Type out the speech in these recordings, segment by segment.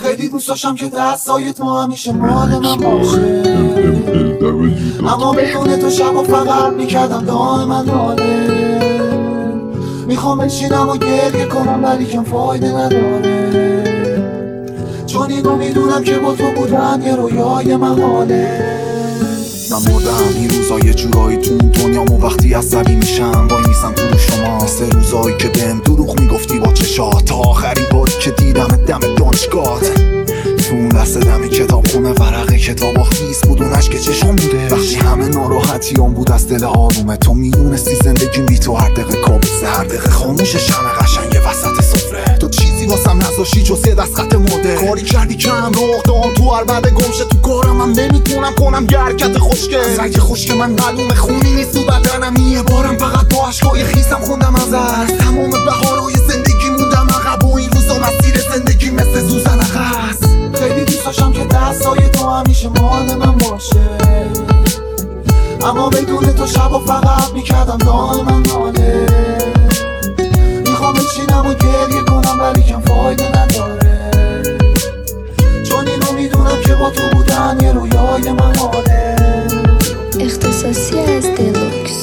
خیلی دوست داشتم که دستای تو همیشه مال من باشه، اما بدون تو شب و فقط میکردم دائما ناله. میخوام بشینم و گریه کنم ولی کم فایده نداره، چون اینو میدونم که با تو بودن یه رویای محاله. من مردم این روزا یه جورایی تو دنیامو وقتی عصبی میشم وای میسم تو شما، مثل روزایی که بهم دروغ میگفتی با چشات، تا آخرین باری که دیدم دم دانشگاهت تو اون لحظه دم کتاب خونه ورق کتابا خیس بود، اون اشک چشم بوده وقتی همه ناراحتیام بود از دل آرومه. تو میدونستی زندگیم بی تو هر دقیقه کابوسه، هر دقیقه خاموش شمع قشنگ وسط سفره. تو چیزی واسم نذاشتی جز یه دست خط مرده، کاری کردی که هم راه دام تو هر بعد گمشه تو کارم. هم نمیتونم کنم یه حرکت خوشگل، رنگ خوشک من معلومه خونی نیست تو بدنم. یه بارم فقط با عشقای خیسم خوندم از تمام بهارهای زندگی موندم عقب، و این روزا مسیر زندگی مثل سوزن عقص. خیلی دوست داشتم که دستای تو همیشه مال من باشه، اما بدون تو شب و فقط میکردم دائما ناله. میخوام بشینم و گریه کنم ولی کم فایده نداره، چون اینو میدونم که با تو بودن یه رویای محاله. اختصاصی از دلوکس.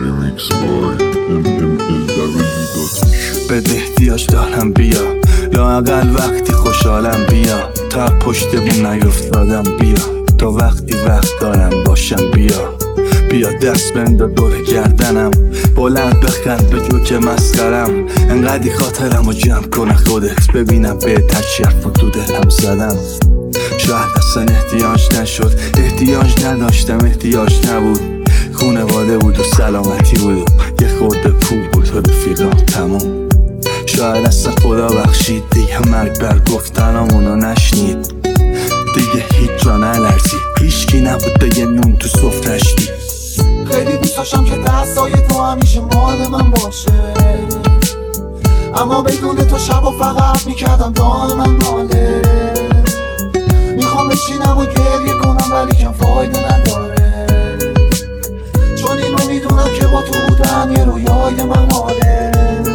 به احتیاج دارم بیا، یا اقل وقتی خوشحالم بیا، تا پشت بون نیفتادم بیا، تا وقتی وقت دارم باشم بیا. بیا دست بنده دور گردنم، بلند بخند به جو که مسخرم. انقدی خاطرم رو جمع کنه خودت، ببینم به تچرف و تو دلم زدم. شاید اصلا احتیاج نشد، احتیاج نداشتم، احتیاج نبود. خونواده بود و سلامتی بود و یه خورده پول بود و رفیقام تموم. شاید اصلا خدا بخشید دیگه مرگ بر گفتنامونو نشنید، دیگه هیچ را نلرزید، هیچکی نبود بگه نون تو سفرش دید. خیلی دوست داشتم که دستای تو همیشه مال من باشه، اما بدون تو شب و فقط میکردم دائما ناله. میخوام بشینم و گریه کنم ولی کم فایده نداره، چون اینو میدونم که با تو بودن یه رویای محاله.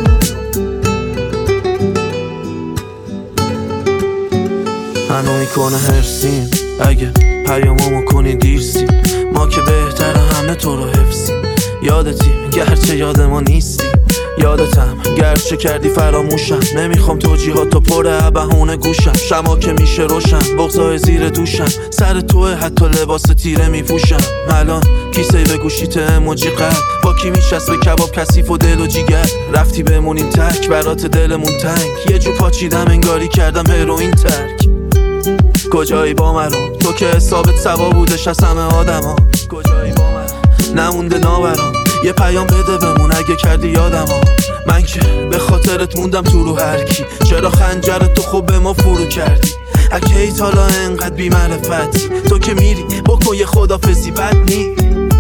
هنو میکنه هرسیم اگه پیاممو کنی دیرسیم، ما که بهتره همه تو رو حفظیم. یادتیم گرچه یاد ما نیستی، یادتم گرچه کردی فراموشم. نمیخوام توجیهاتو پره بهونه گوشم، شما که میشه روشن بغضای زیر دوشم. سر توه حتی لباس تیره میپوشم. الان کیسه به گوشیت اموجی قلب، با کی میشست به کباب کثیف و دل و جیگر. رفتی بمونیم تک برات دلمون تنگ، یه جو پاچیدم انگاری کردم هروئین ترک. کجایی با من تو که حسابت سوا بودش از همه آدما، کجایی با من نمونده ناورام. یه پیام بده بمون اگه کردی یادما، من که به خاطرت موندم تو رو هر کی. چرا خنجرت تو خوب به ما فرو کردی، اکی حالا انقدر بی معرفتی. تو که میری بکن یه خدافزی بد نی.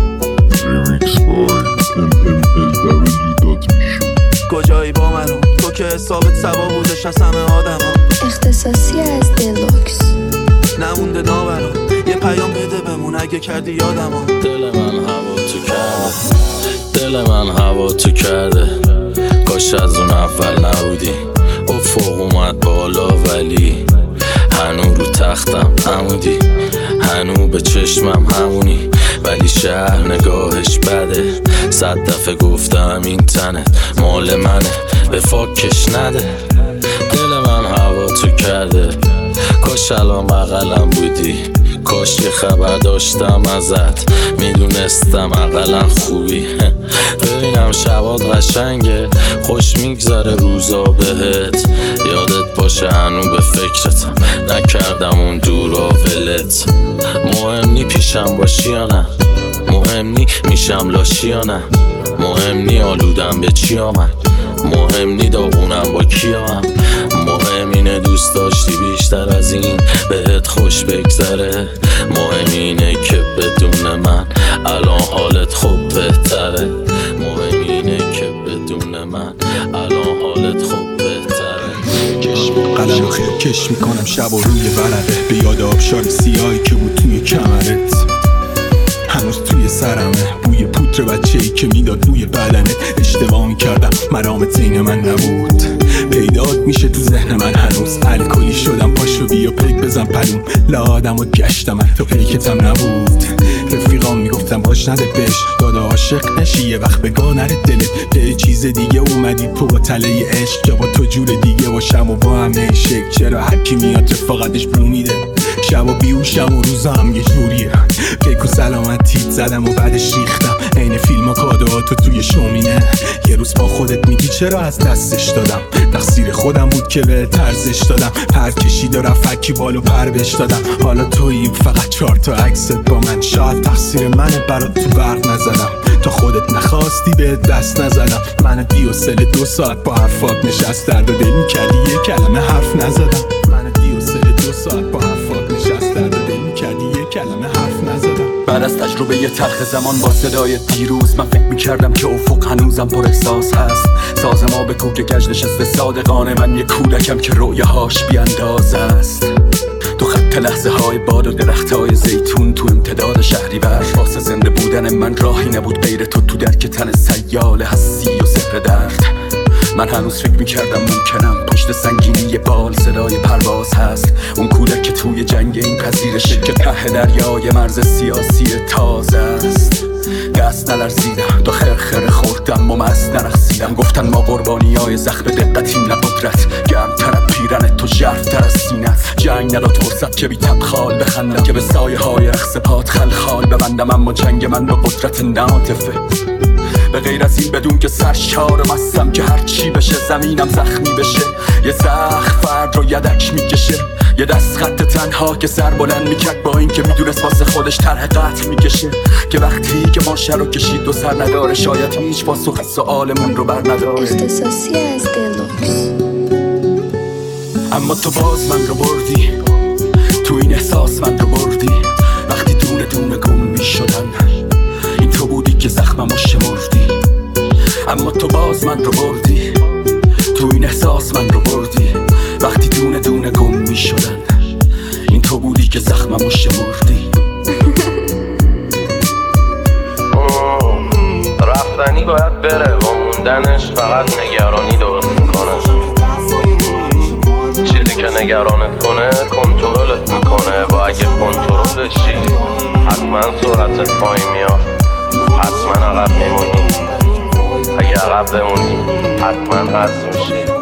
کجایی با من تو که حسابت سوا بودش از همه آدما، اختصاصی از دلوکس. نمونده ناورام. یه پیام بده بمون اگه کردی یادما. دل من هوا تو کرده، دل من هوا تو کرده. کاش از اون اول نبودی، افق اومد بالا ولی هنو رو تختم همودی، هنو به چشمم همونی. ولی شهر نگاهش بده، 100 دفعه گفتم این تنت مال منه، به فاکش نده. دل من هوا تو کرده، کاش الان بغلم بودی، کاش یه خبر داشتم ازت، میدونستم اقلا خوبی. ببینم شبات قشنگه، خوش میگذره روزا بهت، یادت باشه هنو به فکرتم، نکردم اون دورا ولت. مهم نی پیشم باشی یا نه، مهم نی میشم لاشی یا نه، مهم نی آلودم به چی آمد، مهم نی داغونم با کیام. مهم اینه دوست داشتی بیشتر از این بهت خوش بگذره، مهم اینه که بدون من الان حالت خوب بهتره، مهم اینه که بدون من الان حالت خوب بهتره. قلم خیلی کش میکنم شب و روی ورقه، به یاد آبشار سیاهی که بود توی کمرت، هنوز توی سرمه بوی پودر عطر بچه‌ای که میداد روی بدنت. اشتباه میکردم مرامت عین من نبود، پیدات میشه تو ذهن من هنوز. الکلی شدم پاشو بیا پیک بزن پلوم، لادم و گشتم تو پیکتم نبود. رفیقام میگفتم باش نده بش، دادا عاشق نشی یه وقت بگاه نره دلت. به چیز دیگه اومدی تو با تله عشق، که با تو جور دیگه باشم و با همه شک. چرا هرکی میاد رفاقتش بو میده، شب و بیوشم و روزا هم یه جوریه. پیک و سلامتیت زدم و بعدش ریختم، عین فیلم و کادوهاتو توی شومینه. یه روز با خودت میگی چرا از دستش دادم، تقصیر خودم بود که به ارزش دادم. پر کشید و رفکی بالو پر بش دادم. حالا تویی فقط 4 تا عکست با من، شاید تقصیر منه برات تو برق نزدم. تا خودت نخواستی به دست نزدم. من دیوسل 2 ساعت با حرفات نشست، درد و دل میکردی یه کلمه حرف نزدم. من دیوسل 2 ساعت با حرفات نشست، درد و دل میکردی یه کلمه حرف نزدم. بعد از تجربه یه تلخ زمان با صدای دیروز، من فکر میکردم که افق هنوزم پر احساس هست. ساز ما به کوک کج نشسته صادقانه، من یه کودکم که رویاهاش بیانداز است. تو خط لحظه های باد و درخت های زیتون تو امتداد شهری بر، واسه زنده بودن من راهی نبود غیر تو درک تن سیال هستی و زهر درد. من هنوز فکر میکردم ممکنم پشت سنگینی بال صدای پرواز هست. اون کودک که توی جنگ این پذیرشه که ته دریای مرز سیاسی تازه است. دست نلرزیدم، تا خرخره خوردم و مست نرخصیدم. گفتن ما قربانیای زخم دقتیم نه قدرت، گرمتر از پیرنت تو ژرفتر از سینت. جنگ نداد فرصت که بی تبخال بخندم، که به سایه های رقص پات خلخال ببندم. اما جنگ من با قدرت ناطفه، به غیر از این بدون که سرشار مستم که هر چی بشه زمینم زخمی بشه. یه زخم فرد رو یدک میکشه، یه دست خط تنها که سر بلند میکرد با این که میدونست واسه خودش طرح قتل میکشه. که وقتی که ما شر رو کشید و سر نداره، شاید هیچ پاسخ سؤالمون رو بر نداره. اختصاصی از دلوکس. اما تو باز من رو بردی، تو این احساس من رو بردی. وقتی دونه دونه گم میشدن، این تو بودی که زخممو شمردی. اما تو باز من رو بردی، تو این احساس من رو بردی. وقتی دونه دونه گم میشدن، این تو بودی که زخممو شمردی. رفتنی باید بره و موندنش فقط نگرانی درست میکنه. چیزی که نگرانت کنه کنترلت میکنه، و اگه کنترلش شی حتما سرعتت پایین میاد، حتما عقب میمونی. اگه عقب بمونی حتما حذف میشی.